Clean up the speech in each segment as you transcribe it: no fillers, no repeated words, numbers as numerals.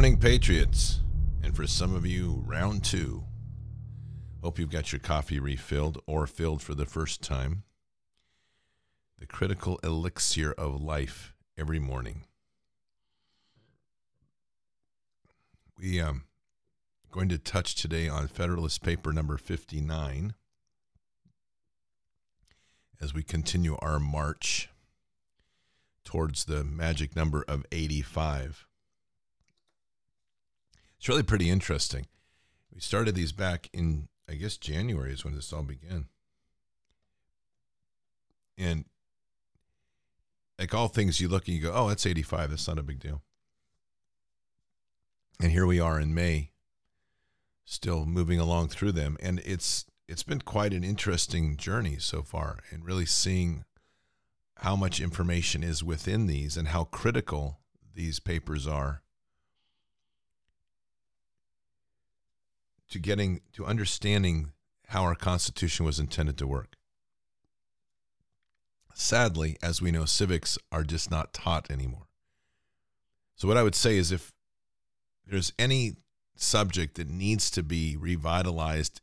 morning, Patriots. And for some of you, round two. Hope you've got your coffee refilled or filled for the first time. The critical elixir of life every morning. We going to touch today on Federalist Paper number 59 as we continue our march towards the magic number of 85. It's really pretty interesting. We started these back in, I guess, January is when this all began. And like all things, you look and you go, oh, that's 85. That's not a big deal. And here we are in May, still moving along through them. And it's been quite an interesting journey so far, and really seeing how much information is within these and how critical these papers are to getting to understanding how our Constitution was intended to work. Sadly, as we know, civics are just not taught anymore. So what I would say is, if there's any subject that needs to be revitalized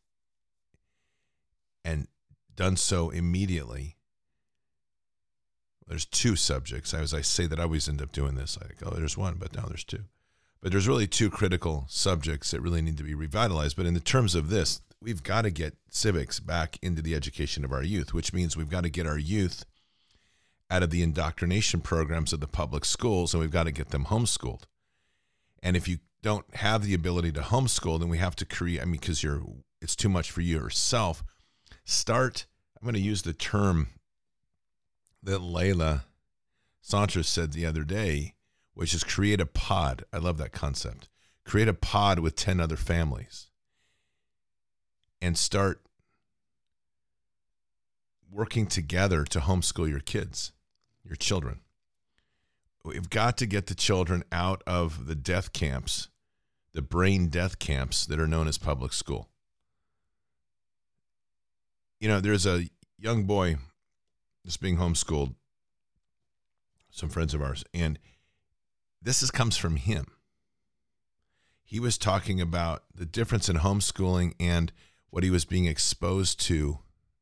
and done so immediately, there's two subjects. As I say that, I always end up doing this. I think, oh, there's one, but now there's two. But there's really two critical subjects that really need to be revitalized. But in the terms of this, we've got to get civics back into the education of our youth, which means we've got to get our youth out of the indoctrination programs of the public schools, and we've got to get them homeschooled. And if you don't have the ability to homeschool, then we have to create, because it's too much for you yourself. I'm going to use the term that Layla Saunders said the other day, which is create a pod. I love that concept. Create a pod with 10 other families and start working together to homeschool your kids, your children. We've got to get the children out of the death camps, the brain death camps that are known as public school. You know, there's a young boy that's being homeschooled, some friends of ours, and this comes from him. He was talking about the difference in homeschooling and what he was being exposed to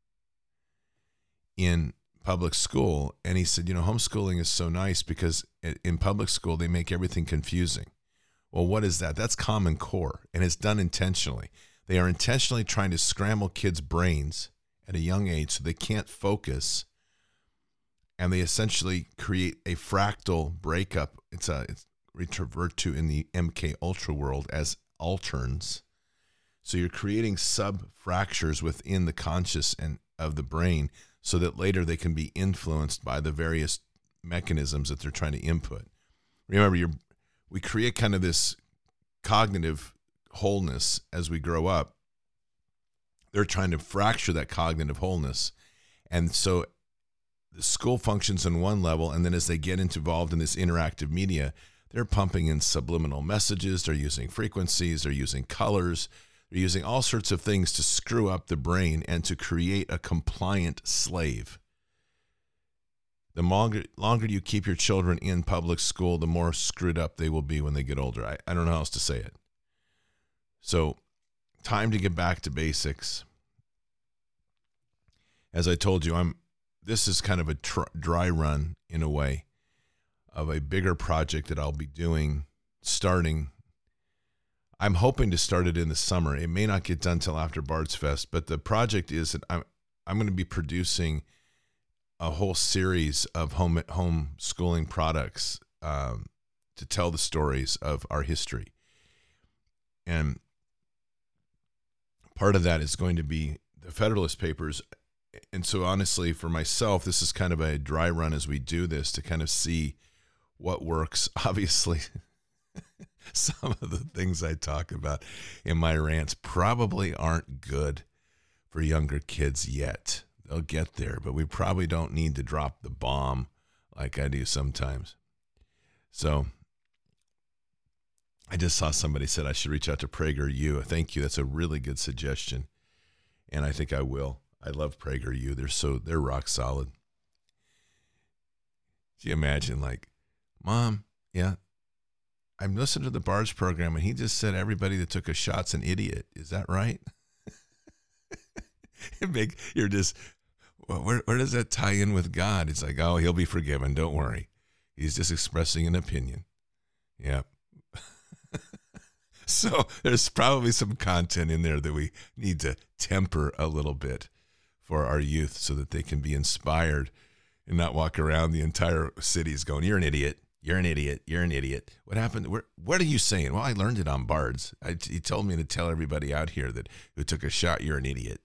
in public school. And he said, homeschooling is so nice because in public school, they make everything confusing. Well, what is that? That's Common Core, and it's done intentionally. They are intentionally trying to scramble kids' brains at a young age so they can't focus, and they essentially create a fractal breakup. It's referred to in the MK Ultra world as alterns. So you're creating sub-fractures within the conscious and of the brain so that later they can be influenced by the various mechanisms that they're trying to input. Remember, we create kind of this cognitive wholeness as we grow up. They're trying to fracture that cognitive wholeness. And so the school functions on one level, and then as they get involved in this interactive media, they're pumping in subliminal messages, they're using frequencies, they're using colors, they're using all sorts of things to screw up the brain and to create a compliant slave. The longer you keep your children in public school, the more screwed up they will be when they get older. I don't know how else to say it. So, time to get back to basics. As I told you, this is kind of a dry run in a way of a bigger project that I'll be starting. I'm hoping to start it in the summer. It may not get done till after Bard's Fest, but the project is that I'm going to be producing a whole series of homeschooling products to tell the stories of our history. And part of that is going to be the Federalist Papers. And so honestly, for myself, this is kind of a dry run as we do this to kind of see what works. Obviously, some of the things I talk about in my rants probably aren't good for younger kids yet. They'll get there, but we probably don't need to drop the bomb like I do sometimes. So I just saw somebody said I should reach out to PragerU. Thank you. That's a really good suggestion. And I think I will. I love PragerU. They're rock solid. Can you imagine, like, Mom, yeah, I'm listening to the Bards program, and he just said everybody that took a shot's an idiot. Is that right? You're just, well, where does that tie in with God? It's like, oh, he'll be forgiven. Don't worry. He's just expressing an opinion. Yeah. So there's probably some content in there that we need to temper a little bit for our youth so that they can be inspired and not walk around the entire cities going, you're an idiot. You're an idiot. You're an idiot. What happened? What are you saying? Well, I learned it on Bards. He told me to tell everybody out here that who took a shot, you're an idiot.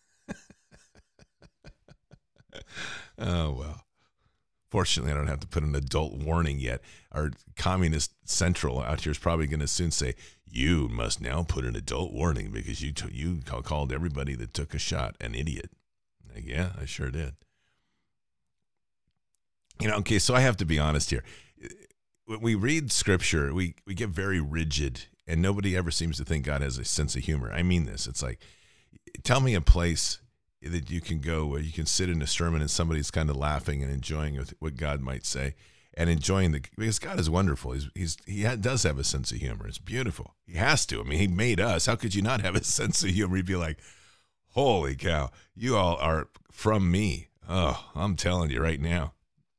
Oh, well. Fortunately, I don't have to put an adult warning yet. Our communist central out here is probably going to soon say, you must now put an adult warning because you called everybody that took a shot an idiot. Like, yeah, I sure did. Okay, so I have to be honest here. When we read scripture, we get very rigid, and nobody ever seems to think God has a sense of humor. I mean this. It's like, tell me a place that you can go where you can sit in a sermon and somebody's kind of laughing and enjoying what God might say and enjoying because God is wonderful. He does have a sense of humor. It's beautiful. He has to. I mean, he made us. How could you not have a sense of humor? He'd be like, holy cow, you all are from me. Oh, I'm telling you right now.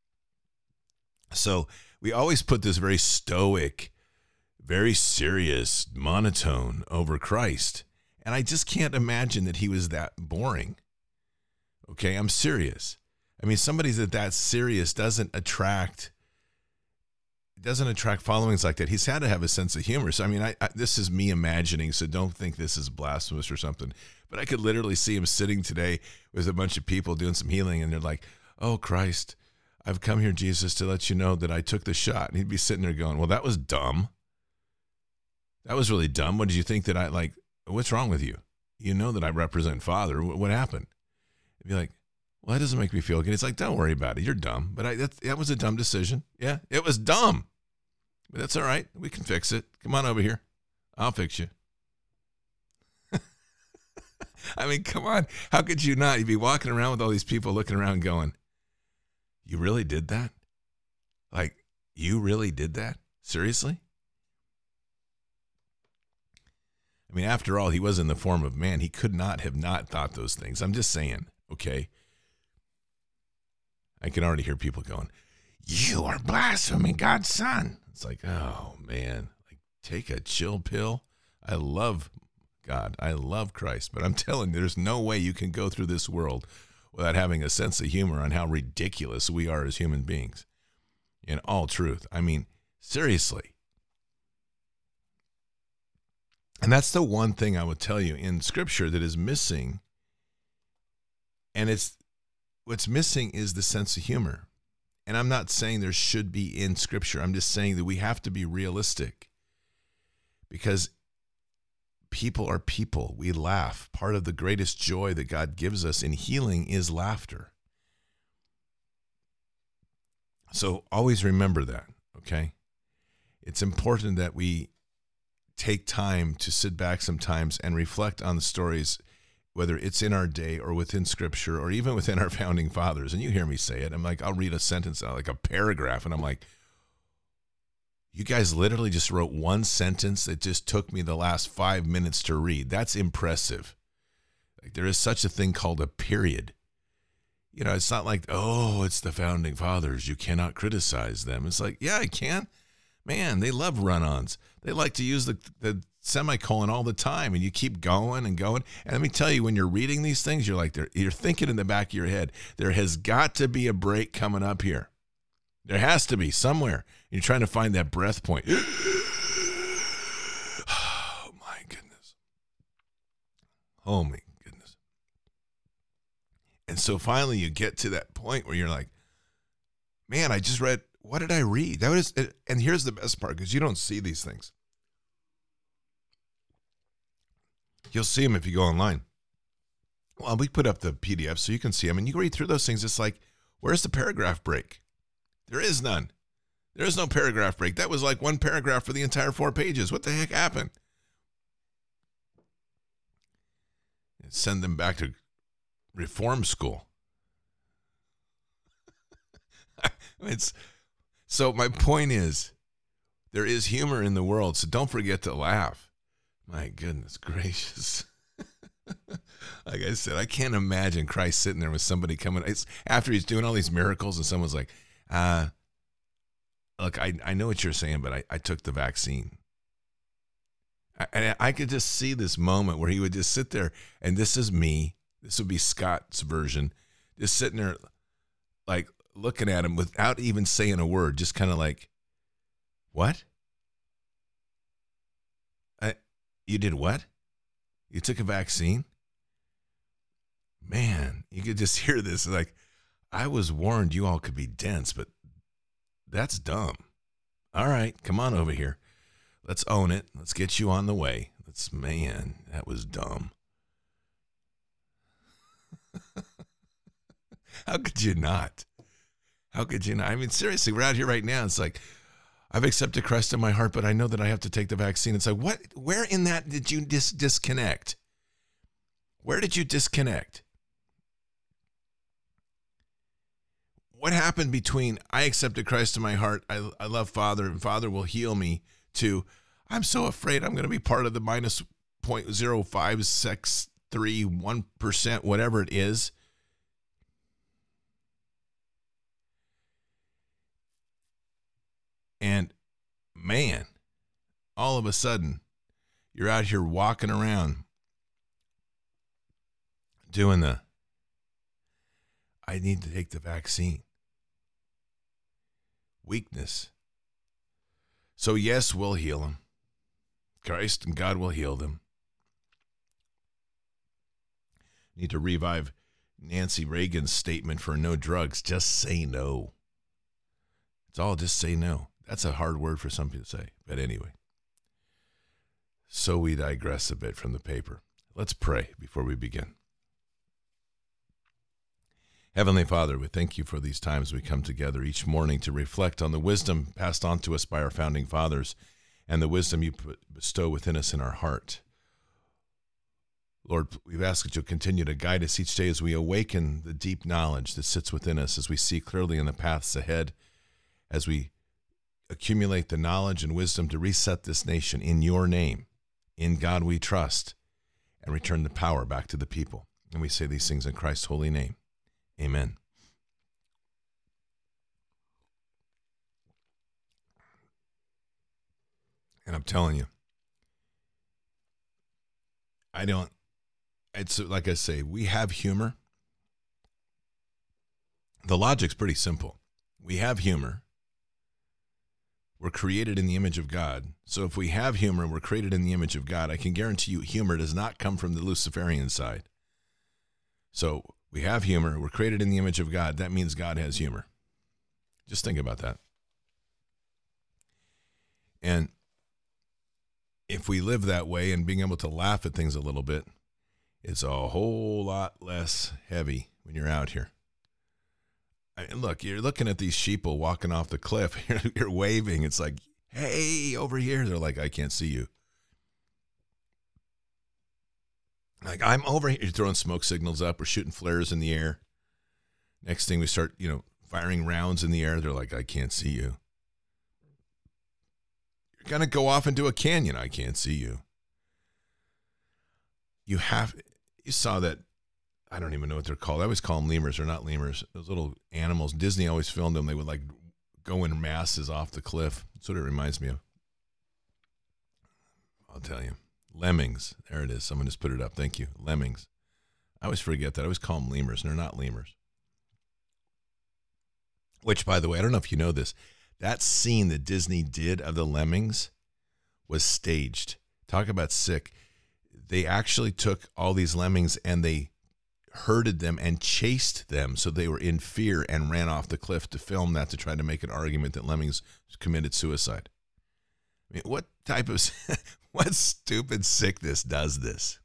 So we always put this very stoic, very serious monotone over Christ. And I just can't imagine that he was that boring. Okay, I'm serious. I mean, somebody that serious doesn't attract followings like that. He's had to have a sense of humor. So, I mean, this is me imagining, so don't think this is blasphemous or something. But I could literally see him sitting today with a bunch of people doing some healing, and they're like, oh, Christ, I've come here, Jesus, to let you know that I took the shot. And he'd be sitting there going, well, that was dumb. That was really dumb. What did you think that what's wrong with you? You know that I represent Father. What happened? It'd be like, well, that doesn't make me feel good. It's like, don't worry about it. You're dumb. But that was a dumb decision. Yeah, it was dumb. But that's all right. We can fix it. Come on over here. I'll fix you. I mean, come on. How could you not? You'd be walking around with all these people looking around going, you really did that? Like, you really did that? Seriously? I mean, after all, he was in the form of man. He could not have not thought those things. I'm just saying, okay? I can already hear people going, you are blaspheming God's son. It's like, oh, man. Like, take a chill pill. I love God. I love Christ. But I'm telling you, there's no way you can go through this world without having a sense of humor on how ridiculous we are as human beings. In all truth. I mean, seriously. And that's the one thing I would tell you in Scripture that is missing. And what's missing is the sense of humor. And I'm not saying there should be in Scripture. I'm just saying that we have to be realistic. Because people are people. We laugh. Part of the greatest joy that God gives us in healing is laughter. So always remember that, okay? It's important that we take time to sit back sometimes and reflect on the stories, whether it's in our day or within Scripture or even within our founding fathers. And you hear me say it. I'm like, I'll read a sentence, like a paragraph, and I'm like, you guys literally just wrote one sentence that just took me the last 5 minutes to read. That's impressive. Like, there is such a thing called a period. It's not like, oh, it's the founding fathers. You cannot criticize them. It's like, yeah, I can. Man, they love run-ons. They like to use the semicolon all the time, and you keep going and going. And let me tell you, when you're reading these things, you're thinking in the back of your head, there has got to be a break coming up here. There has to be somewhere. You're trying to find that breath point. Oh, my goodness. Oh, my goodness. And so finally you get to that point where you're like, man, I just read, what did I read? And here's the best part, because you don't see these things. You'll see them if you go online. Well, we put up the PDF so you can see them, and you can read through those things. It's like, where's the paragraph break? There is none. There is no paragraph break. That was like one paragraph for the entire 4 pages. What the heck happened? Send them back to reform school. So my point is, There is humor in the world, so don't forget to laugh. My goodness gracious. Like I said, I can't imagine Christ sitting there with somebody coming. It's after he's doing all these miracles and someone's like, look, I know what you're saying, but I took the vaccine. I could just see this moment where he would just sit there, and this is me. This would be Scott's version, just sitting there like looking at him without even saying a word, just kind of like, what? You did what? You took a vaccine? Man, you could just hear this. Like, I was warned you all could be dense, but that's dumb. All right, come on over here. Let's own it. Let's get you on the way. Man, that was dumb. How could you not? How could you not? I mean, seriously, we're out here right now. It's like, I've accepted Christ in my heart, but I know that I have to take the vaccine. It's like, what? Where in that did you disconnect? Where did you disconnect? What happened between I accepted Christ in my heart, I love Father, and Father will heal me, to I'm so afraid I'm going to be part of the minus 0.0561%, whatever it is. And man, all of a sudden, you're out here walking around doing I need to take the vaccine. Weakness. So yes, we'll heal them. Christ and God will heal them. Need to revive Nancy Reagan's statement for no drugs. Just say no. It's all just say no. That's a hard word for some people to say. But anyway. So we digress a bit from the paper. Let's pray before we begin. Heavenly Father, we thank you for these times we come together each morning to reflect on the wisdom passed on to us by our founding fathers and the wisdom you bestow within us in our heart. Lord, we've asked that you'll continue to guide us each day as we awaken the deep knowledge that sits within us, as we see clearly in the paths ahead, as we accumulate the knowledge and wisdom to reset this nation in your name. In God we trust, and return the power back to the people. And we say these things in Christ's holy name. Amen. And I'm telling you, it's like I say, we have humor. The logic's pretty simple. We have humor. We're created in the image of God. So if we have humor and we're created in the image of God, I can guarantee you humor does not come from the Luciferian side. So we have humor. We're created in the image of God. That means God has humor. Just think about that. And if we live that way and being able to laugh at things a little bit, it's a whole lot less heavy when you're out here. Look, you're looking at these sheeple walking off the cliff. You're waving. It's like, hey, over here. They're like, I can't see you. Like, I'm over here. You're throwing smoke signals up. We're shooting flares in the air. Next thing we start, firing rounds in the air. They're like, I can't see you. You're going to go off into a canyon. I can't see you. You saw that. I don't even know what they're called. I always call them lemurs. They're not lemurs. Those little animals. Disney always filmed them. They would go in masses off the cliff. That's what it reminds me of. I'll tell you. Lemmings. There it is. Someone just put it up. Thank you. Lemmings. I always forget that. I always call them lemurs, and they're not lemurs. Which, by the way, I don't know if you know this. That scene that Disney did of the lemmings was staged. Talk about sick. They actually took all these lemmings and they herded them and chased them so they were in fear and ran off the cliff to film that, to try to make an argument that lemmings committed suicide. I mean, what type of what stupid sickness does this?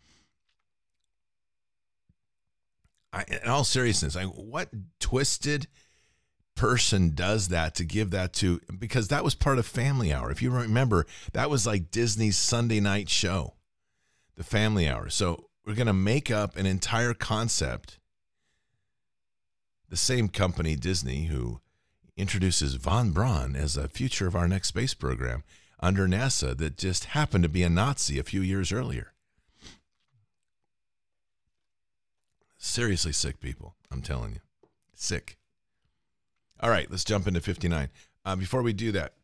In all seriousness, what twisted person does that to give that to? Because that was part of Family Hour. If you remember, that was like Disney's Sunday night show, the Family Hour. So we're going to make up an entire concept. The same company, Disney, who, introduces von Braun as the future of our next space program under NASA that just happened to be a Nazi a few years earlier. Seriously sick people, I'm telling you. Sick. All right, let's jump into 59. Before we do that,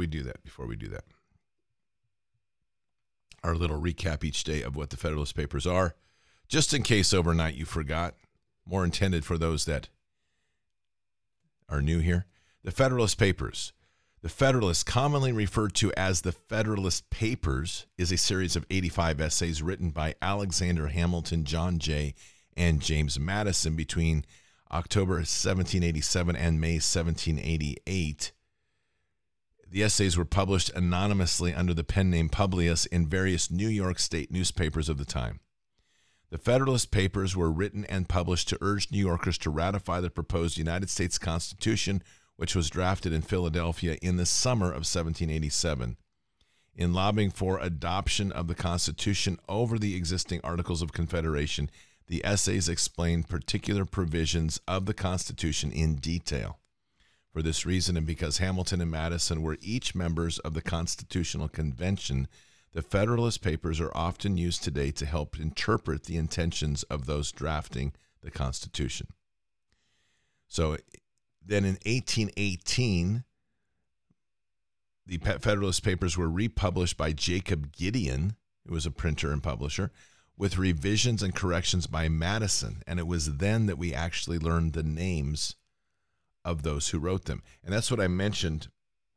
our little recap each day of what the Federalist Papers are, just in case overnight you forgot, more intended for those that are new here. The Federalist Papers. The Federalist, commonly referred to as the Federalist Papers, is a series of 85 essays written by Alexander Hamilton, John Jay, and James Madison between October 1787 and May 1788. The essays were published anonymously under the pen name Publius in various New York State newspapers of the time. The Federalist Papers were written and published to urge New Yorkers to ratify the proposed United States Constitution, which was drafted in Philadelphia in the summer of 1787. In lobbying for adoption of the Constitution over the existing Articles of Confederation, the essays explain particular provisions of the Constitution in detail. For this reason, and because Hamilton and Madison were each members of the Constitutional Convention, the Federalist Papers are often used today to help interpret the intentions of those drafting the Constitution. So then in 1818, the Federalist Papers were republished by Jacob Gideon, who was a printer and publisher, with revisions and corrections by Madison. And it was then that we actually learned the names of those who wrote them. And that's what I mentioned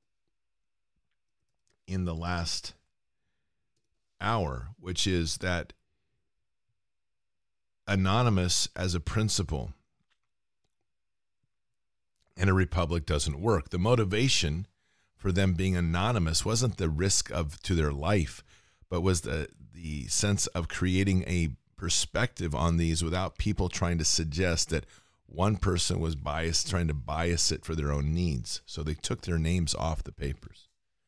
in the last hour, which is that anonymous as a principle in a republic doesn't work. The motivation for them being anonymous wasn't the risk to their life, but was the sense of creating a perspective on these without people trying to suggest that one person was biased, trying to bias it for their own needs. So they took their names off the papers.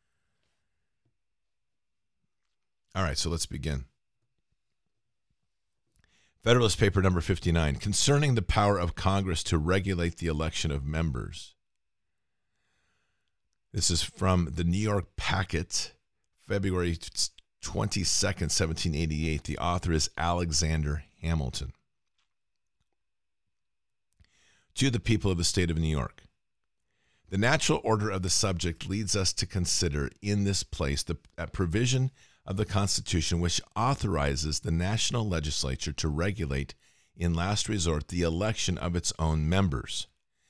All right, so let's begin. Federalist Paper number 59, concerning the power of Congress to regulate the election of members. This is from the New York Packet, February 22nd, 1788. The author is Alexander Hamilton. To the people of the state of New York. The natural order of the subject leads us to consider in this place that provision of the Constitution which authorizes the national legislature to regulate, in last resort, the election of its own members.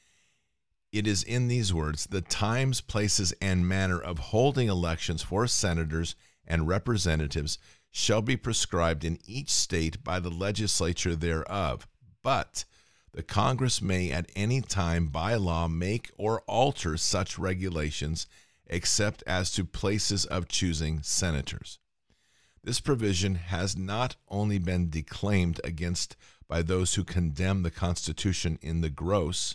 It is in these words, the times, places, and manner of holding elections for senators and representatives shall be prescribed in each state by the legislature thereof, but the Congress may at any time by law make or alter such regulations except as to places of choosing senators. This provision has not only been declaimed against by those who condemn the Constitution in the gross,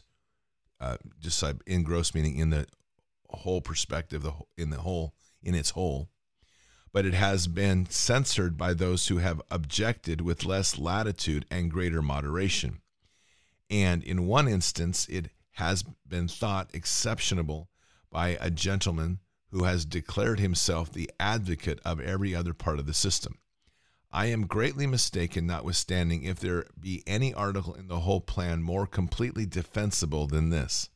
in gross meaning in the whole perspective, in its whole, but it has been censored by those who have objected with less latitude and greater moderation. And in one instance, it has been thought exceptionable by a gentleman who has declared himself the advocate of every other part of the system. I am greatly mistaken, notwithstanding, if there be any article in the whole plan more completely defensible than this.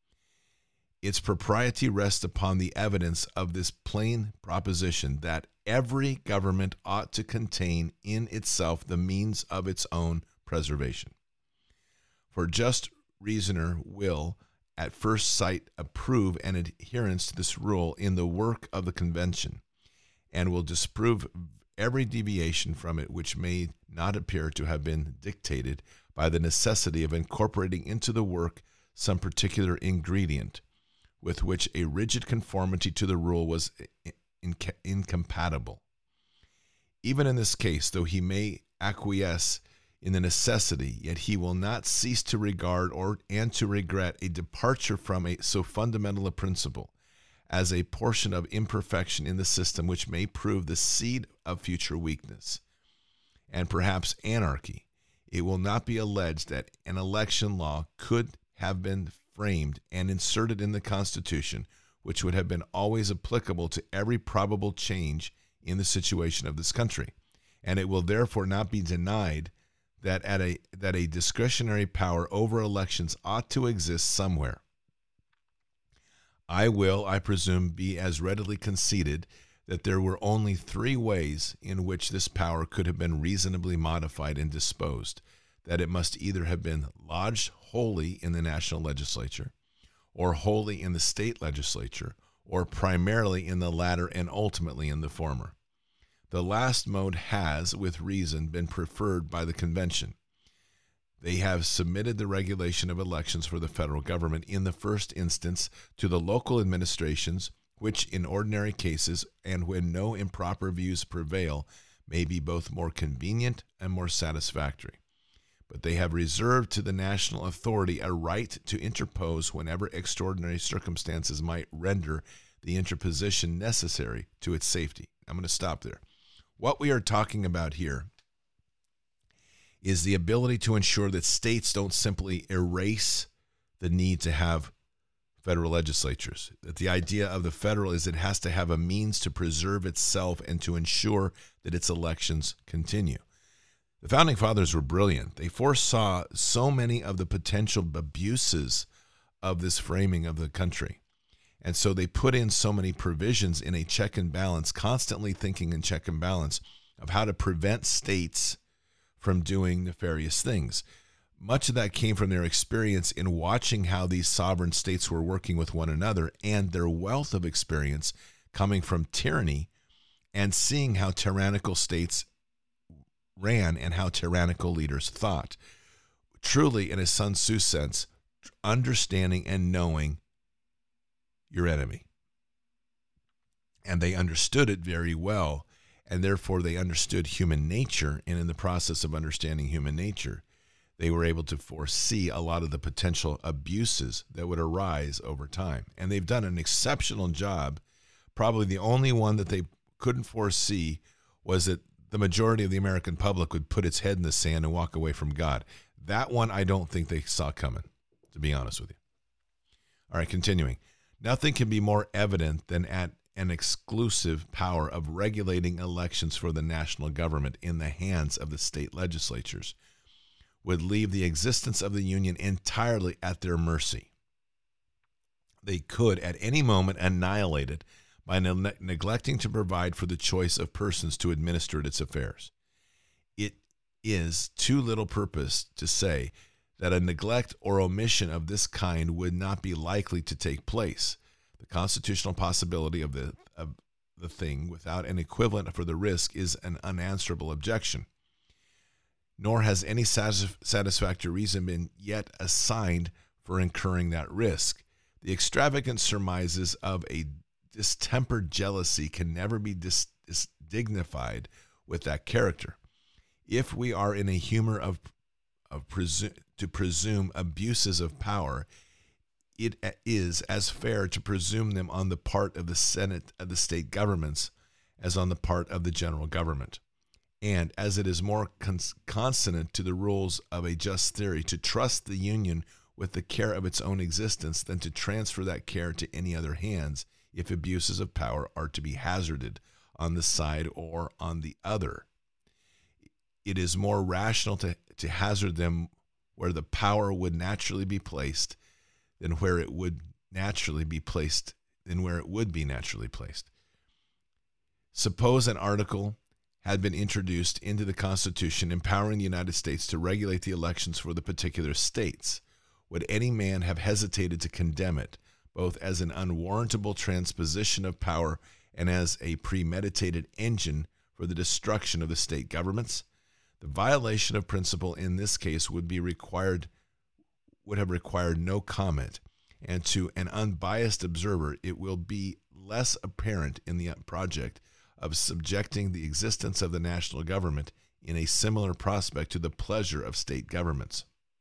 Its propriety rests upon the evidence of this plain proposition that every government ought to contain in itself the means of its own preservation. For just reasoner will, at first sight, approve an adherence to this rule in the work of the convention, and will disprove every deviation from it which may not appear to have been dictated by the necessity of incorporating into the work some particular ingredient, with which a rigid conformity to the rule was incompatible. Even in this case, though he may acquiesce in the necessity, yet he will not cease to regard and to regret a departure from so fundamental a principle as a portion of imperfection in the system which may prove the seed of future weakness and perhaps anarchy. It will not be alleged that an election law could have been framed and inserted in the Constitution, which would have been always applicable to every probable change in the situation of this country. And it will therefore not be denied that a discretionary power over elections ought to exist somewhere. I presume, be as readily conceded that there were only 3 ways in which this power could have been reasonably modified and disposed: that it must either have been lodged wholly in the national legislature, or wholly in the state legislature, or primarily in the latter and ultimately in the former. The last mode has, with reason, been preferred by the convention. They have submitted the regulation of elections for the federal government in the first instance to the local administrations, which in ordinary cases, and when no improper views prevail, may be both more convenient and more satisfactory. But they have reserved to the national authority a right to interpose whenever extraordinary circumstances might render the interposition necessary to its safety. I'm going to stop there. What we are talking about here is the ability to ensure that states don't simply erase the need to have federal legislatures. That the idea of the federal is it has to have a means to preserve itself and to ensure that its elections continue. The Founding Fathers were brilliant. They foresaw so many of the potential abuses of this framing of the country. And so they put in so many provisions in a check and balance, constantly thinking in check and balance of how to prevent states from doing nefarious things. Much of that came from their experience in watching how these sovereign states were working with one another and their wealth of experience coming from tyranny and seeing how tyrannical states ran and how tyrannical leaders thought. Truly, in a Sun Tzu sense, understanding and knowing your enemy. And they understood it very well, and therefore they understood human nature, and in the process of understanding human nature, they were able to foresee a lot of the potential abuses that would arise over time. And they've done an exceptional job. Probably the only one that they couldn't foresee was that the majority of the American public would put its head in the sand and walk away from God. That one I don't think they saw coming, to be honest with you. All right, continuing. Nothing can be more evident than at an exclusive power of regulating elections for the national government in the hands of the state legislatures would leave the existence of the Union entirely at their mercy. They could at any moment annihilate it by neglecting to provide for the choice of persons to administer its affairs. It is too little purpose to say that a neglect or omission of this kind would not be likely to take place. The constitutional possibility of the thing without an equivalent for the risk is an unanswerable objection. Nor has any satisfactory reason been yet assigned for incurring that risk. The extravagant surmises of a distempered jealousy can never be dignified with that character. If we are in a humor to presume abuses of power, it is as fair to presume them on the part of the Senate of the state governments as on the part of the general government. And as it is more consonant to the rules of a just theory to trust the Union with the care of its own existence than to transfer that care to any other hands if abuses of power are to be hazarded on the side or on the other. It is more rational to hazard them where the power would naturally be placed than where it would naturally be placed, Suppose an article had been introduced into the Constitution empowering the United States to regulate the elections for the particular states. Would any man have hesitated to condemn it, both as an unwarrantable transposition of power and as a premeditated engine for the destruction of the state governments? The violation of principle in this case would have required no comment, and to an unbiased observer, it will be less apparent in the project of subjecting the existence of the national government in a similar prospect to the pleasure of state governments.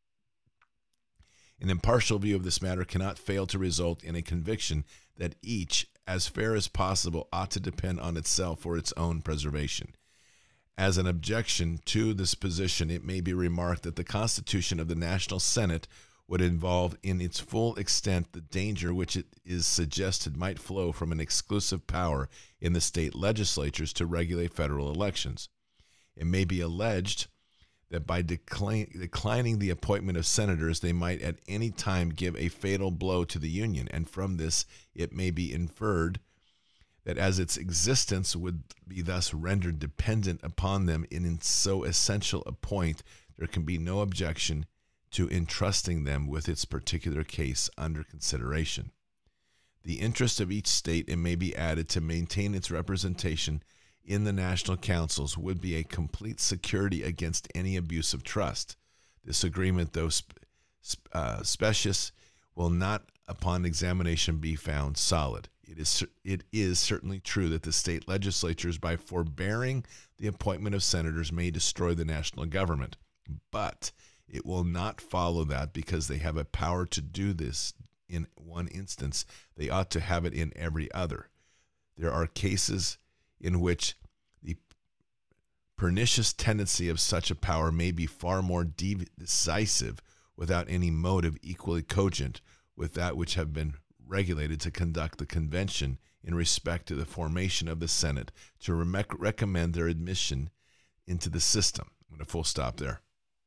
An impartial view of this matter cannot fail to result in a conviction that each, as fair as possible, ought to depend on itself for its own preservation. As an objection to this position, it may be remarked that the Constitution of the National Senate would involve in its full extent the danger which it is suggested might flow from an exclusive power in the state legislatures to regulate federal elections. It may be alleged that by declining the appointment of senators, they might at any time give a fatal blow to the Union, and from this it may be inferred that as its existence would be thus rendered dependent upon them in so essential a point, there can be no objection to entrusting them with its particular case under consideration. The interest of each state, it may be added, to maintain its representation in the national councils would be a complete security against any abuse of trust. This agreement, though specious, will not upon examination be found solid. It is certainly true that the state legislatures, by forbearing the appointment of senators, may destroy the national government, but it will not follow that because they have a power to do this in one instance, they ought to have it in every other. There are cases in which the pernicious tendency of such a power may be far more decisive without any motive equally cogent with that which have been regulated to conduct the convention in respect to the formation of the Senate to recommend their admission into the system. I'm going to full stop there.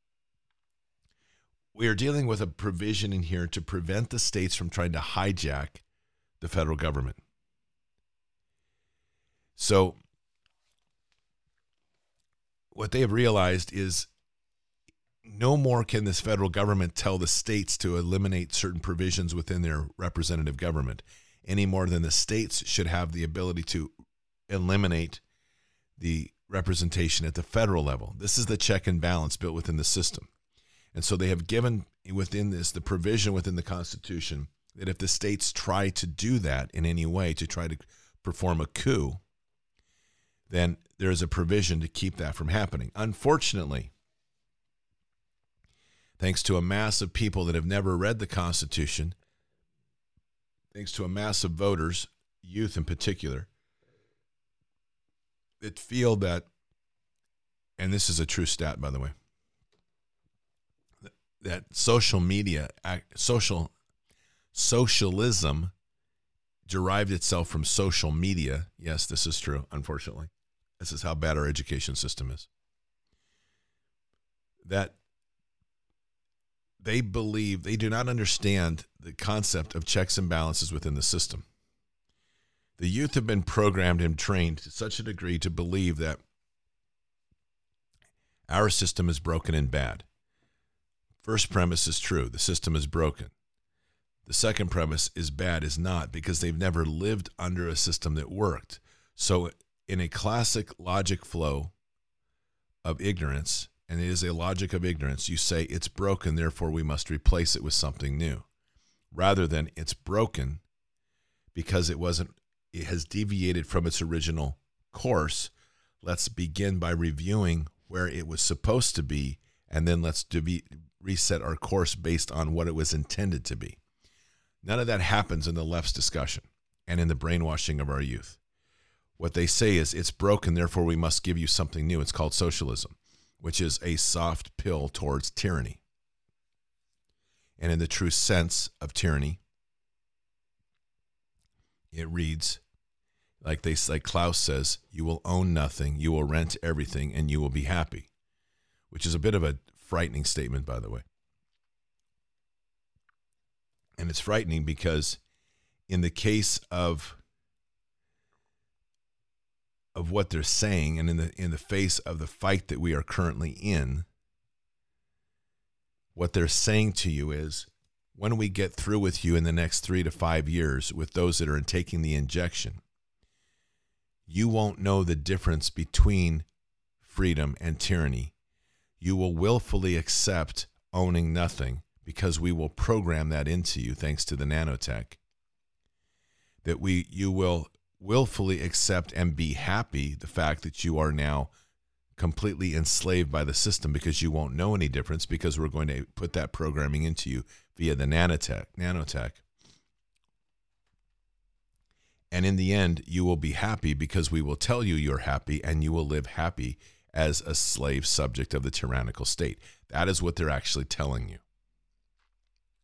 We are dealing with a provision in here to prevent the states from trying to hijack the federal government. So what they have realized is no more can this federal government tell the states to eliminate certain provisions within their representative government, any more than the states should have the ability to eliminate the representation at the federal level. This is the check and balance built within the system. And so they have given within this the provision within the Constitution that if the states try to do that in any way, to try to perform a coup, then there is a provision to keep that from happening. Unfortunately, thanks to a mass of people that have never read the Constitution, thanks to a mass of voters, youth in particular, that feel that, and this is a true stat, by the way, that socialism derived itself from social media. Yes, this is true, unfortunately. This is how bad our education system is. That they believe, they do not understand the concept of checks and balances within the system. The youth have been programmed and trained to such a degree to believe that our system is broken and bad. First premise is true. The system is broken. The second premise is bad is not, because they've never lived under a system that worked. So in a classic logic flow of ignorance, and it is a logic of ignorance, you say it's broken, therefore we must replace it with something new. Rather than it's broken because it has deviated from its original course. Let's begin by reviewing where it was supposed to be, and then let's reset our course based on what it was intended to be. None of that happens in the left's discussion and in the brainwashing of our youth. What they say is it's broken, therefore we must give you something new. It's called socialism, which is a soft pill towards tyranny. And in the true sense of tyranny, it reads like Klaus says, you will own nothing, you will rent everything, and you will be happy, which is a bit of a frightening statement, by the way. And it's frightening because in the case of what they're saying, and in the face of the fight that we are currently in, what they're saying to you is, when we get through with you in the next 3 to 5 years with those that are taking the injection, you won't know the difference between freedom and tyranny. You will willfully accept owning nothing because we will program that into you thanks to the nanotech. That you will willfully accept and be happy the fact that you are now completely enslaved by the system because you won't know any difference, because we're going to put that programming into you via the nanotech. And in the end, you will be happy because we will tell you you're happy, and you will live happy as a slave subject of the tyrannical state. That is what they're actually telling you.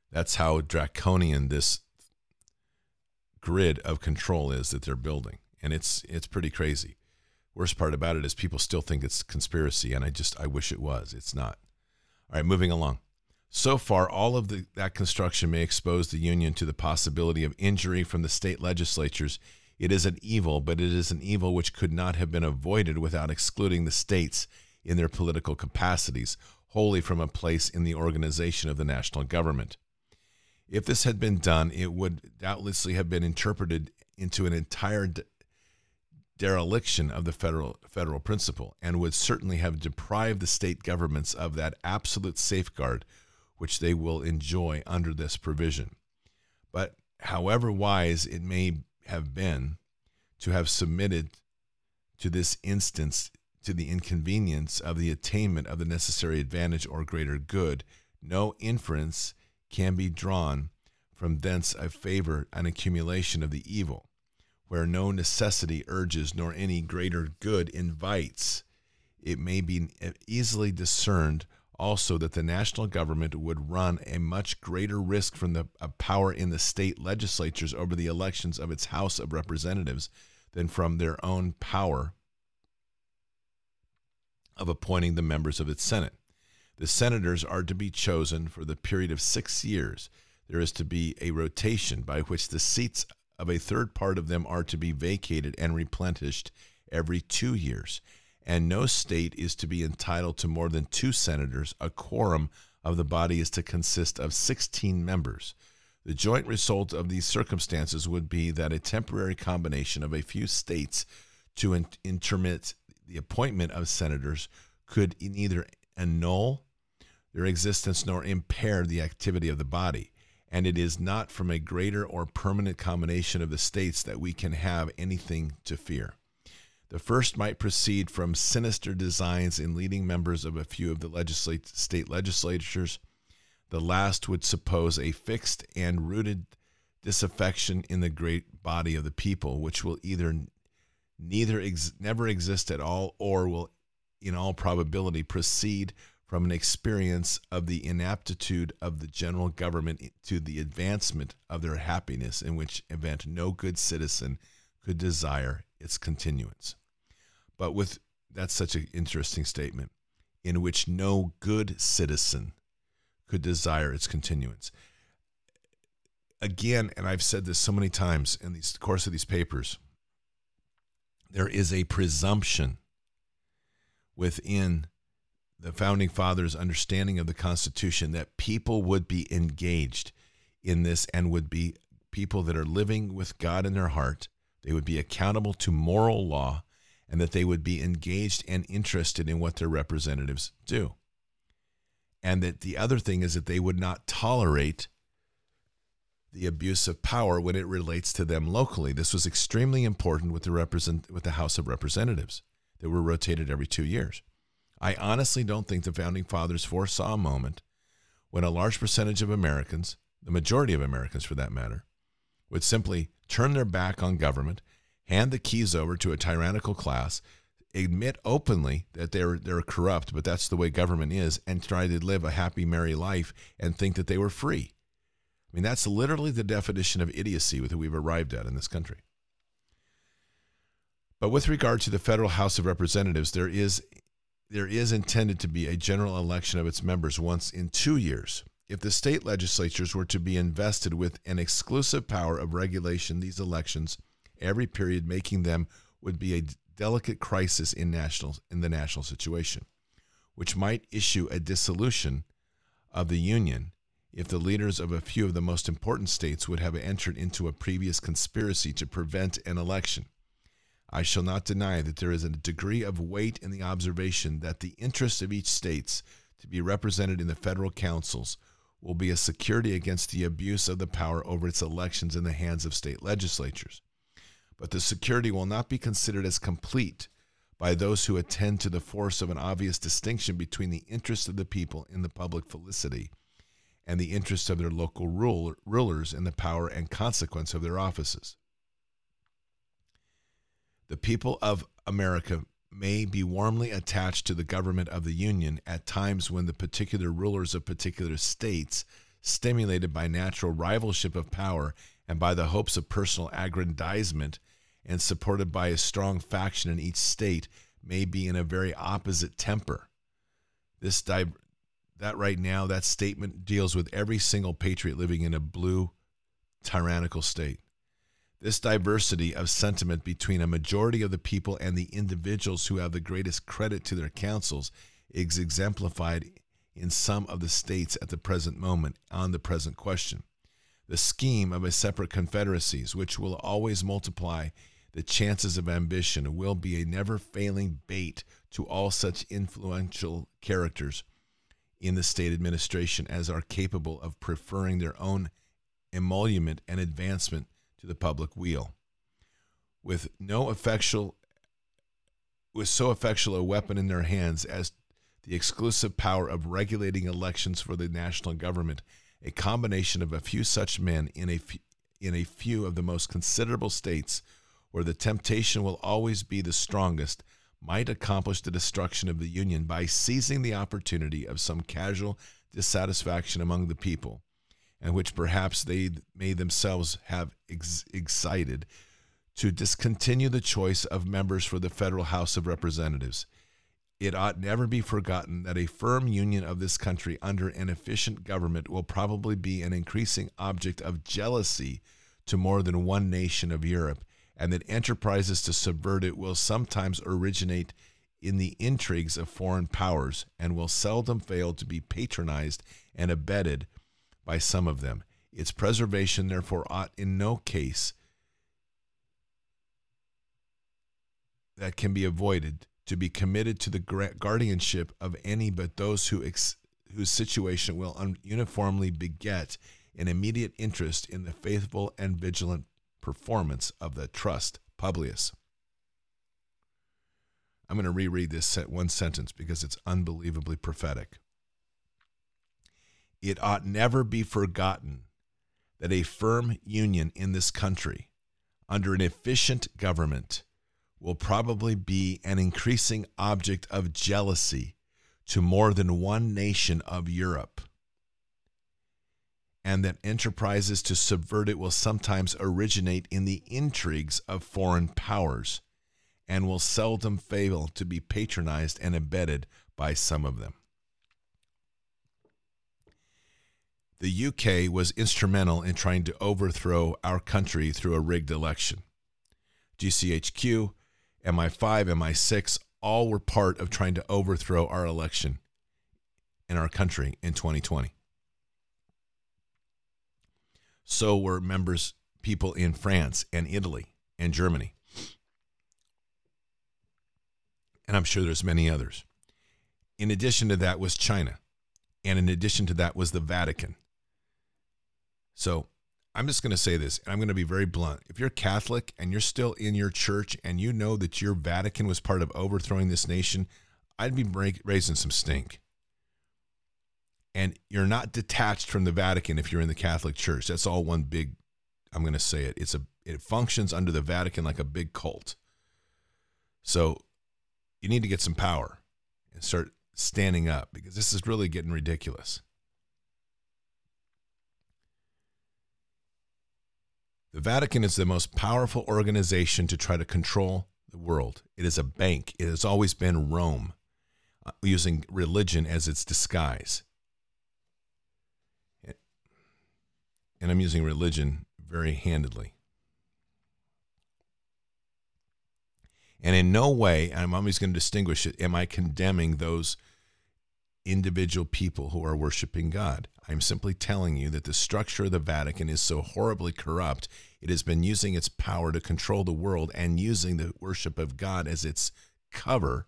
That's how draconian this grid of control is that they're building. And it's pretty crazy. Worst part about it is people still think it's conspiracy, and I wish it was. It's not. All right, moving along. So far, all of that construction may expose the Union to the possibility of injury from the state legislatures. It is an evil, but it is an evil which could not have been avoided without excluding the states in their political capacities wholly from a place in the organization of the national government. If this had been done, it would doubtlessly have been interpreted into an entire dereliction of the federal principle, and would certainly have deprived the state governments of that absolute safeguard which they will enjoy under this provision. But however wise it may have been to have submitted to this instance to the inconvenience of the attainment of the necessary advantage or greater good, no inference can be drawn from thence a favor an accumulation of the evil, where no necessity urges nor any greater good invites. It may be easily discerned also that the national government would run a much greater risk from the power in the state legislatures over the elections of its House of Representatives than from their own power of appointing the members of its Senate. The senators are to be chosen for the period of 6 years. There is to be a rotation by which the seats of a third part of them are to be vacated and replenished every 2 years. And no state is to be entitled to more than 2 senators. A quorum of the body is to consist of 16 members. The joint result of these circumstances would be that a temporary combination of a few states to intermit the appointment of senators could neither annul their existence nor impair the activity of the body. And it is not from a greater or permanent combination of the states that we can have anything to fear. The first might proceed from sinister designs in leading members of a few of the state legislatures. The last would suppose a fixed and rooted disaffection in the great body of the people, which will never exist at all, or will in all probability proceed from an experience of the inaptitude of the general government to the advancement of their happiness, in which event no good citizen could desire its continuance. But that's such an interesting statement, in which no good citizen could desire its continuance. Again, and I've said this so many times in the course of these papers, there is a presumption within the Founding Fathers' understanding of the Constitution that people would be engaged in this and would be people that are living with God in their heart. They would be accountable to moral law, and that they would be engaged and interested in what their representatives do. And that the other thing is that they would not tolerate the abuse of power when it relates to them locally. This was extremely important with the House of Representatives that were rotated every 2 years. I honestly don't think the Founding Fathers foresaw a moment when a large percentage of Americans, the majority of Americans for that matter, would simply turn their back on government, hand the keys over to a tyrannical class, admit openly that they're corrupt, but that's the way government is, and try to live a happy, merry life and think that they were free. I mean, that's literally the definition of idiocy that we've arrived at in this country. But with regard to the Federal House of Representatives, there is intended to be a general election of its members once in 2 years. If the state legislatures were to be invested with an exclusive power of regulation, these elections, every period making them, would be a delicate crisis in the national situation, which might issue a dissolution of the Union if the leaders of a few of the most important states would have entered into a previous conspiracy to prevent an election. I shall not deny that there is a degree of weight in the observation that the interests of each state to be represented in the federal councils will be a security against the abuse of the power over its elections in the hands of state legislatures. But the security will not be considered as complete by those who attend to the force of an obvious distinction between the interests of the people in the public felicity and the interests of their local rulers in the power and consequence of their offices. The people of America may be warmly attached to the government of the Union at times when the particular rulers of particular states stimulated by natural rivalship of power and by the hopes of personal aggrandizement, and supported by a strong faction in each state, may be in a very opposite temper. That right now, that statement deals with every single patriot living in a blue, tyrannical state. This diversity of sentiment between a majority of the people and the individuals who have the greatest credit to their counsels is exemplified in some of the states at the present moment on the present question. The scheme of a separate confederacies, which will always multiply the chances of ambition, will be a never-failing bait to all such influential characters in the state administration as are capable of preferring their own emolument and advancement to the public weal. With so effectual a weapon in their hands as the exclusive power of regulating elections for the national government, a combination of a few such men in a few of the most considerable states, where the temptation will always be the strongest, might accomplish the destruction of the Union by seizing the opportunity of some casual dissatisfaction among the people, and which perhaps they may themselves have excited, to discontinue the choice of members for the Federal House of Representatives. It ought never be forgotten that a firm union of this country under an efficient government will probably be an increasing object of jealousy to more than one nation of Europe, and that enterprises to subvert it will sometimes originate in the intrigues of foreign powers, and will seldom fail to be patronized and abetted by some of them. Its preservation, therefore, ought in no case that can be avoided to be committed to the guardianship of any but those whose situation will uniformly beget an immediate interest in the faithful and vigilant performance of the trust publius. I'm going to reread this one sentence because it's unbelievably prophetic. It ought never be forgotten that a firm union in this country under an efficient government will probably be an increasing object of jealousy to more than one nation of Europe, and that enterprises to subvert it will sometimes originate in the intrigues of foreign powers, and will seldom fail to be patronized and abetted by some of them. The UK was instrumental in trying to overthrow our country through a rigged election. GCHQ, MI5, MI6, all were part of trying to overthrow our election in our country in 2020. So were people in France and Italy and Germany. And I'm sure there's many others. In addition to that was China. And in addition to that was the Vatican. So I'm just going to say this, and I'm going to be very blunt. If you're Catholic and you're still in your church and you know that your Vatican was part of overthrowing this nation, I'd be raising some stink. And you're not detached from the Vatican if you're in the Catholic Church. That's all one big, I'm going to say it. It functions under the Vatican like a big cult. So you need to get some power and start standing up, because this is really getting ridiculous. The Vatican is the most powerful organization to try to control the world. It is a bank. It has always been Rome, using religion as its disguise. And I'm using religion very handedly. And in no way, and I'm always going to distinguish it, am I condemning those individual people who are worshiping God. I'm simply telling you that the structure of the Vatican is so horribly corrupt. It has been using its power to control the world and using the worship of God as its cover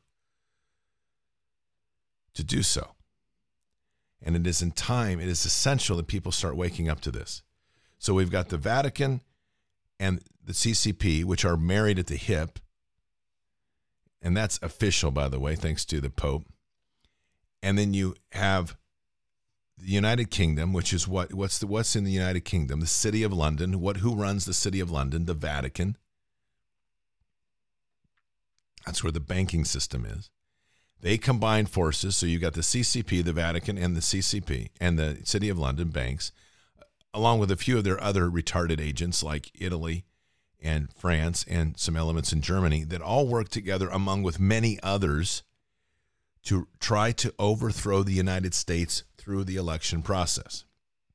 to do so. And it is essential that people start waking up to this. So we've got the Vatican and the CCP, which are married at the hip. And that's official, by the way, thanks to the Pope. And then you have the United Kingdom, which is what's in the United Kingdom? The City of London. Who runs the City of London? The Vatican. That's where the banking system is. They combined forces. So you got the CCP, the Vatican, and the CCP, and the City of London banks, along with a few of their other retarded agents like Italy and France and some elements in Germany, that all worked together, among with many others, to try to overthrow the United States through the election process.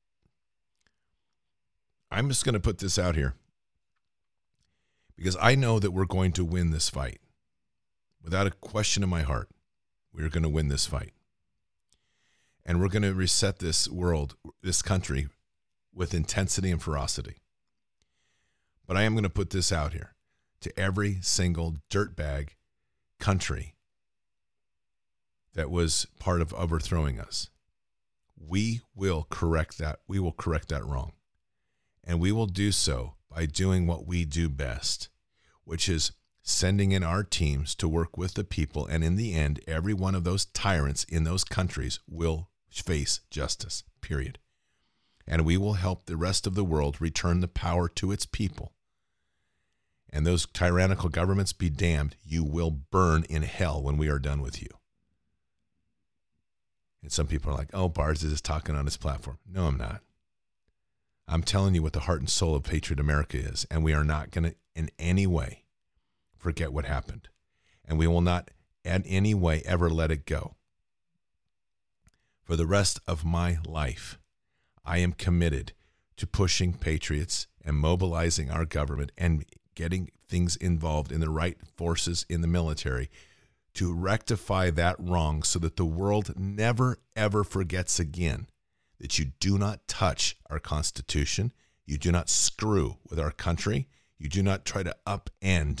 I'm just going to put this out here because I know that we're going to win this fight. Without a question in my heart, we're going to win this fight. And we're going to reset this world, this country, with intensity and ferocity. But I am going to put this out here to every single dirtbag country that was part of overthrowing us. We will correct that. We will correct that wrong. And we will do so by doing what we do best, which is sending in our teams to work with the people. And in the end, every one of those tyrants in those countries will face justice, period. And we will help the rest of the world return the power to its people. And those tyrannical governments be damned, you will burn in hell when we are done with you. And some people are like, oh, Bards is just talking on his platform. No, I'm not. I'm telling you what the heart and soul of Patriot America is, and we are not going to in any way forget what happened. And we will not in any way ever let it go. For the rest of my life, I am committed to pushing patriots and mobilizing our government and getting things involved in the right forces in the military to rectify that wrong so that the world never, ever forgets again that you do not touch our Constitution, you do not screw with our country, you do not try to upend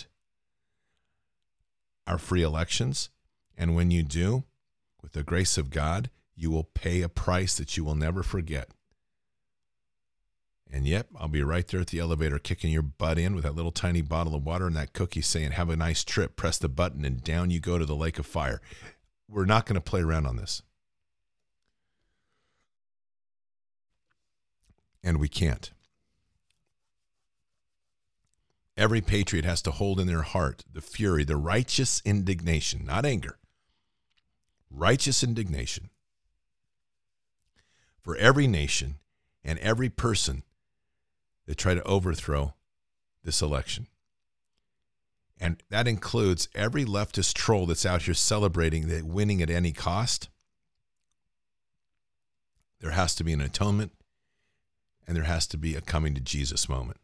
our free elections, and when you do, with the grace of God, you will pay a price that you will never forget. And yep, I'll be right there at the elevator kicking your butt in with that little tiny bottle of water and that cookie saying, have a nice trip, press the button, and down you go to the lake of fire. We're not going to play around on this. And we can't. Every patriot has to hold in their heart the fury, the righteous indignation, not anger, righteous indignation for every nation and every person that try to overthrow this election. And that includes every leftist troll that's out here celebrating that winning at any cost. There has to be an atonement, and there has to be a coming to Jesus moment.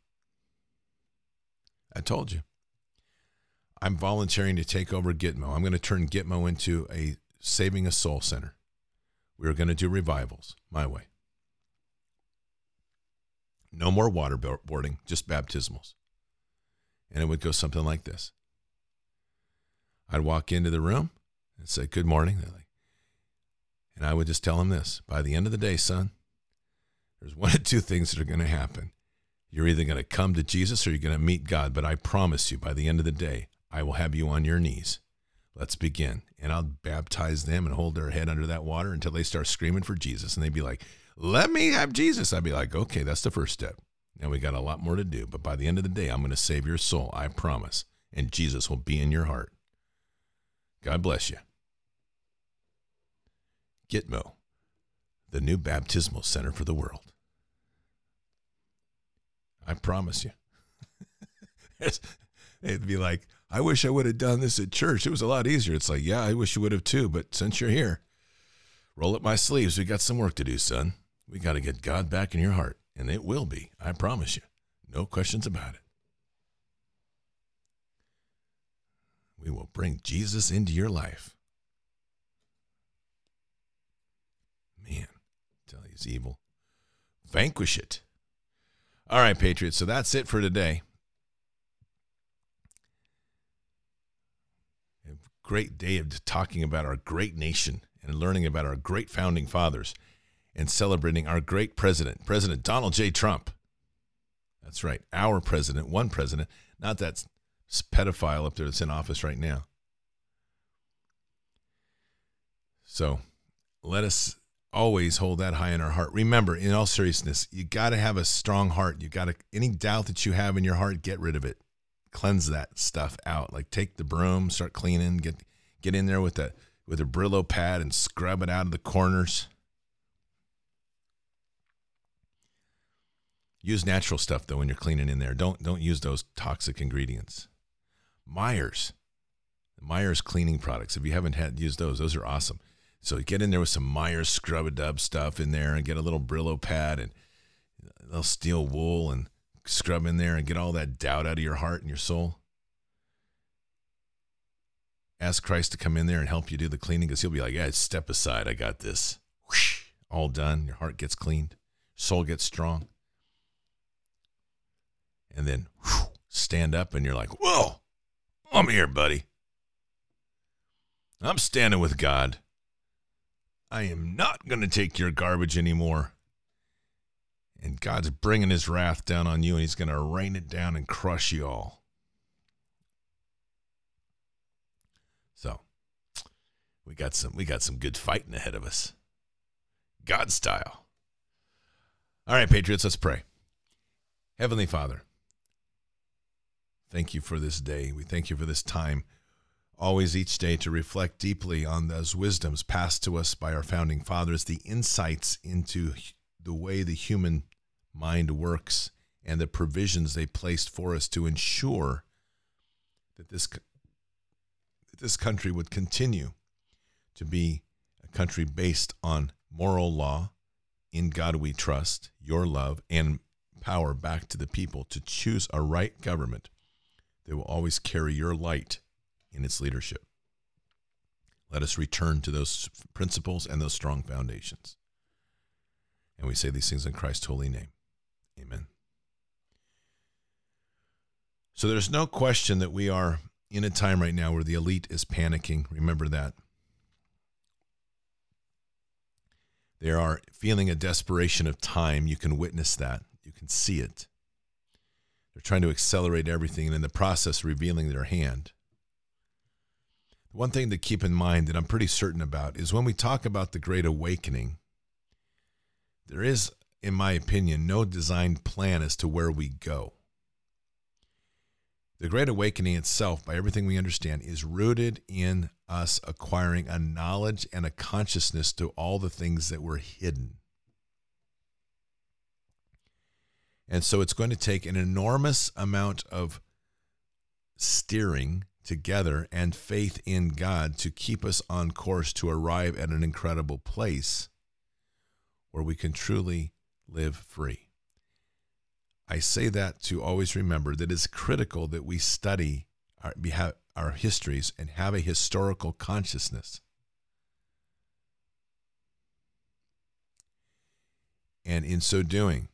I told you. I'm volunteering to take over Gitmo. I'm going to turn Gitmo into a Saving a Soul Center. We're going to do revivals my way. No more waterboarding, just baptismals. And it would go something like this. I'd walk into the room and say, good morning. And I would just tell them this. By the end of the day, son, there's one of two things that are going to happen. You're either going to come to Jesus or you're going to meet God. But I promise you, by the end of the day, I will have you on your knees. Let's begin. And I'll baptize them and hold their head under that water until they start screaming for Jesus. And they'd be like, let me have Jesus. I'd be like, okay, that's the first step. Now we got a lot more to do. But by the end of the day, I'm going to save your soul. I promise. And Jesus will be in your heart. God bless you. Gitmo, the new baptismal center for the world. I promise you. It'd be like, I wish I would have done this at church. It was a lot easier. It's like, yeah, I wish you would have too. But since you're here, roll up my sleeves. We got some work to do, son. We got to get God back in your heart. And it will be. I promise you. No questions about it. We will bring Jesus into your life. Man, I tell you, he's evil. Vanquish it. All right, Patriots. So that's it for today. A great day of talking about our great nation and learning about our great founding fathers and celebrating our great president, President Donald J. Trump. That's right. Our president, one president, not that pedophile up there that's in office right now. So let us always hold that high in our heart. Remember, in all seriousness, you got to have a strong heart. You got to, any doubt that you have in your heart, get rid of it. Cleanse that stuff out. Like take the broom, start cleaning, get in there with that with a Brillo pad and scrub it out of the corners. Use natural stuff, though, when you're cleaning in there. Don't use those toxic ingredients. Myers cleaning products. If you haven't used those are awesome. So get in there with some Myers Scrub-A-Dub stuff in there and get a little Brillo pad and a little steel wool and scrub in there and get all that doubt out of your heart and your soul. Ask Christ to come in there and help you do the cleaning, because he'll be like, yeah, step aside. I got this. Whoosh, all done. Your heart gets cleaned. Soul gets strong. And then stand up and you're like, whoa, I'm here, buddy. I'm standing with God. I am not going to take your garbage anymore. And God's bringing his wrath down on you, and he's going to rain it down and crush you all. So we got some good fighting ahead of us. God style. All right, Patriots, let's pray. Heavenly Father, thank you for this day. We thank you for this time, always each day, to reflect deeply on those wisdoms passed to us by our founding fathers, the insights into the way the human mind works and the provisions they placed for us to ensure that this country would continue to be a country based on moral law, in God we trust, your love, and power back to the people to choose a right government that will always carry your light in its leadership. Let us return to those principles and those strong foundations. And we say these things in Christ's holy name. Amen. So there's no question that we are in a time right now where the elite is panicking. Remember that. They are feeling a desperation of time. You can witness that. You can see it. They're trying to accelerate everything and in the process revealing their hand. One thing to keep in mind that I'm pretty certain about is when we talk about the Great Awakening, there is, in my opinion, no designed plan as to where we go. The Great Awakening itself, by everything we understand, is rooted in us acquiring a knowledge and a consciousness to all the things that were hidden. And so it's going to take an enormous amount of steering together and faith in God to keep us on course to arrive at an incredible place where we can truly live free. I say that to always remember that it's critical that we study our histories and have a historical consciousness. And in so doing,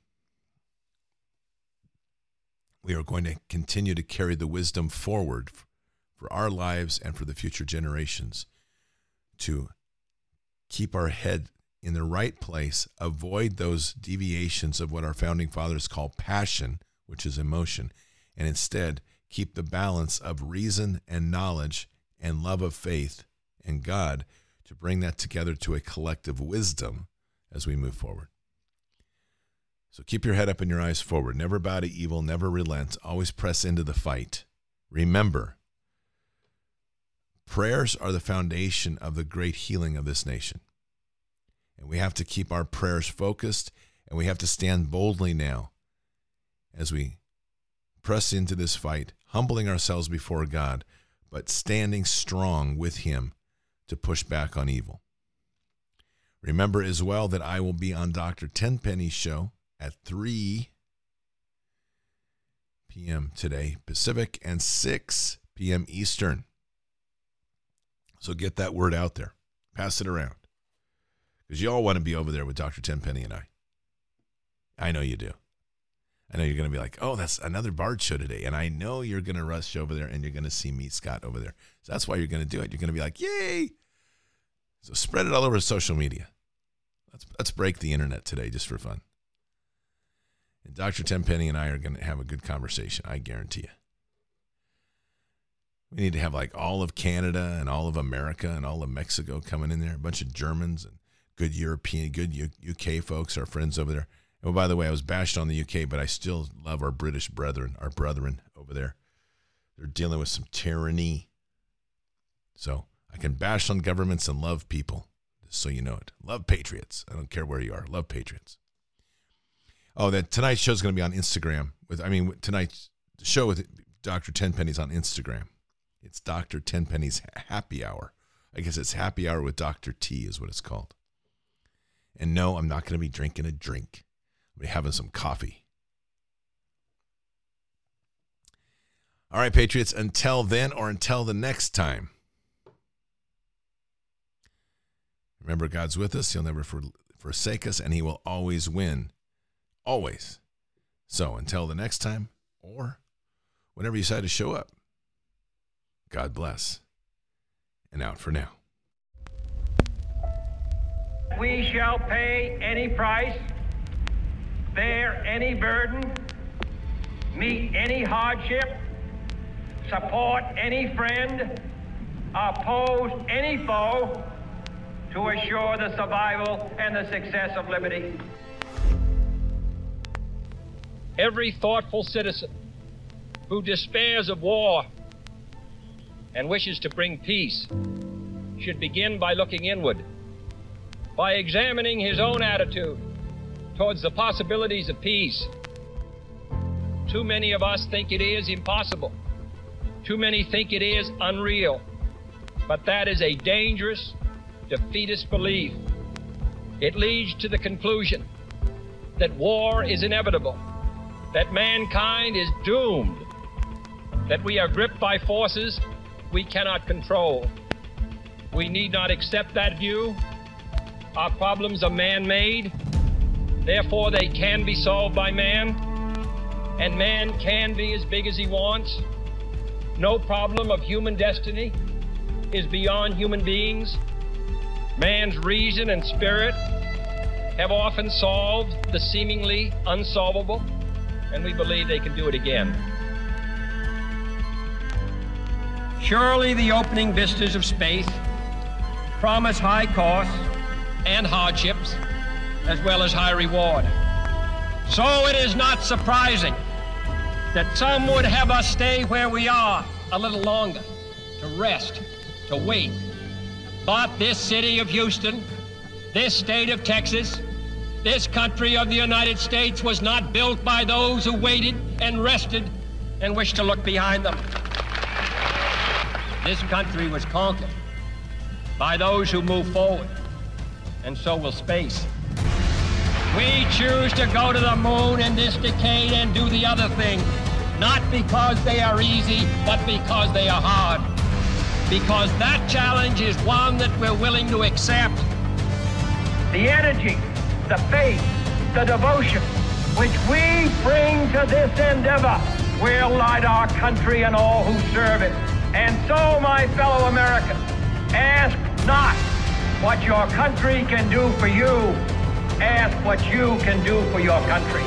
we are going to continue to carry the wisdom forward for our lives and for the future generations to keep our head in the right place, avoid those deviations of what our founding fathers call passion, which is emotion, and instead keep the balance of reason and knowledge and love of faith and God to bring that together to a collective wisdom as we move forward. So keep your head up and your eyes forward. Never bow to evil, never relent, always press into the fight. Remember, prayers are the foundation of the great healing of this nation. And we have to keep our prayers focused, and we have to stand boldly now as we press into this fight, humbling ourselves before God, but standing strong with him to push back on evil. Remember as well that I will be on Dr. Tenpenny's show at 3 p.m. today, Pacific, and 6 p.m. Eastern. So get that word out there. Pass it around. Because you all want to be over there with Dr. Tenpenny and I. I know you do. I know you're going to be like, oh, that's another Bard show today. And I know you're going to rush over there and you're going to see Meet Scott over there. So that's why you're going to do it. You're going to be like, yay. So spread it all over social media. Let's break the internet today just for fun. And Dr. Tenpenny and I are going to have a good conversation. I guarantee you. We need to have like all of Canada and all of America and all of Mexico coming in there. A bunch of Germans and good European, good UK folks, our friends over there. Oh, by the way, I was bashed on the UK, but I still love our British brethren, our brethren over there. They're dealing with some tyranny. So I can bash on governments and love people, just so you know it. Love patriots. I don't care where you are. Love patriots. Oh, that tonight's show is going to be on Instagram. Tonight's show with Dr. Tenpenny's on Instagram. It's Dr. Tenpenny's Happy Hour. I guess it's Happy Hour with Dr. T is what it's called. And no, I'm not going to be drinking a drink. I'm going to be having some coffee. All right, Patriots, until then or until the next time. Remember, God's with us. He'll never forsake us, and he will always win. Always. So until the next time, or whenever you decide to show up, God bless. And out for now. We shall pay any price, bear any burden, meet any hardship, support any friend, oppose any foe, to assure the survival and the success of liberty. Every thoughtful citizen who despairs of war and wishes to bring peace should begin by looking inward, by examining his own attitude towards the possibilities of peace. Too many of us think it is impossible. Too many think it is unreal. But that is a dangerous, defeatist belief. It leads to the conclusion that war is inevitable, that mankind is doomed, that we are gripped by forces we cannot control. We need not accept that view. Our problems are man-made, therefore they can be solved by man, and man can be as big as he wants. No problem of human destiny is beyond human beings. Man's reason and spirit have often solved the seemingly unsolvable, and we believe they can do it again. Surely the opening vistas of space promise high costs and hardships, as well as high reward. So it is not surprising that some would have us stay where we are a little longer, to rest, to wait. But this city of Houston, this state of Texas, this country of the United States was not built by those who waited and rested and wished to look behind them. This country was conquered by those who move forward, and so will space. We choose to go to the moon in this decade and do the other thing, not because they are easy, but because they are hard. Because that challenge is one that we're willing to accept. The energy, the faith, the devotion which we bring to this endeavor will light our country and all who serve it. And so, my fellow Americans, ask not what your country can do for you. Ask what you can do for your country.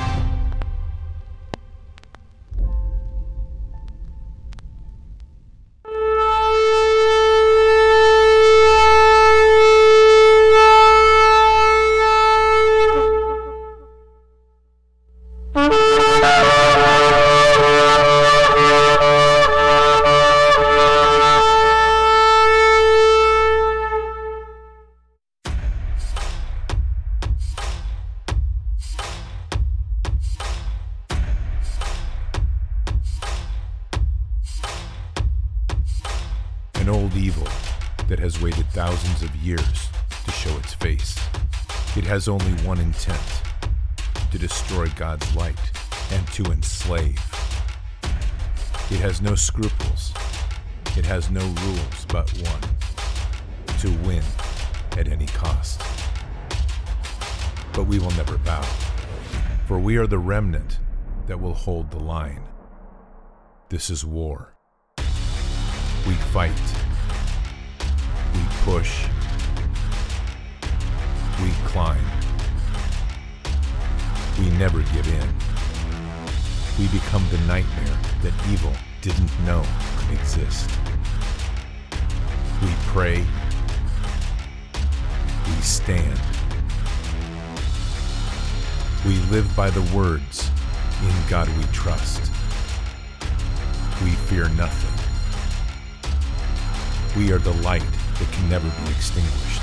An old evil that has waited thousands of years to show its face. It has only one intent: to destroy God's light and to enslave. It has no scruples. It has no rules but one: to win at any cost. But we will never bow, for we are the remnant that will hold the line. This is war. We fight. We push. We climb. We never give in. We become the nightmare that evil didn't know could exist. We pray. We stand. We live by the words, "In God we trust." We fear nothing. We are the light that can never be extinguished.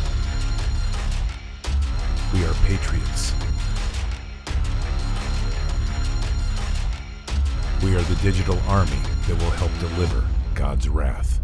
We are patriots. We are the digital army that will help deliver God's wrath.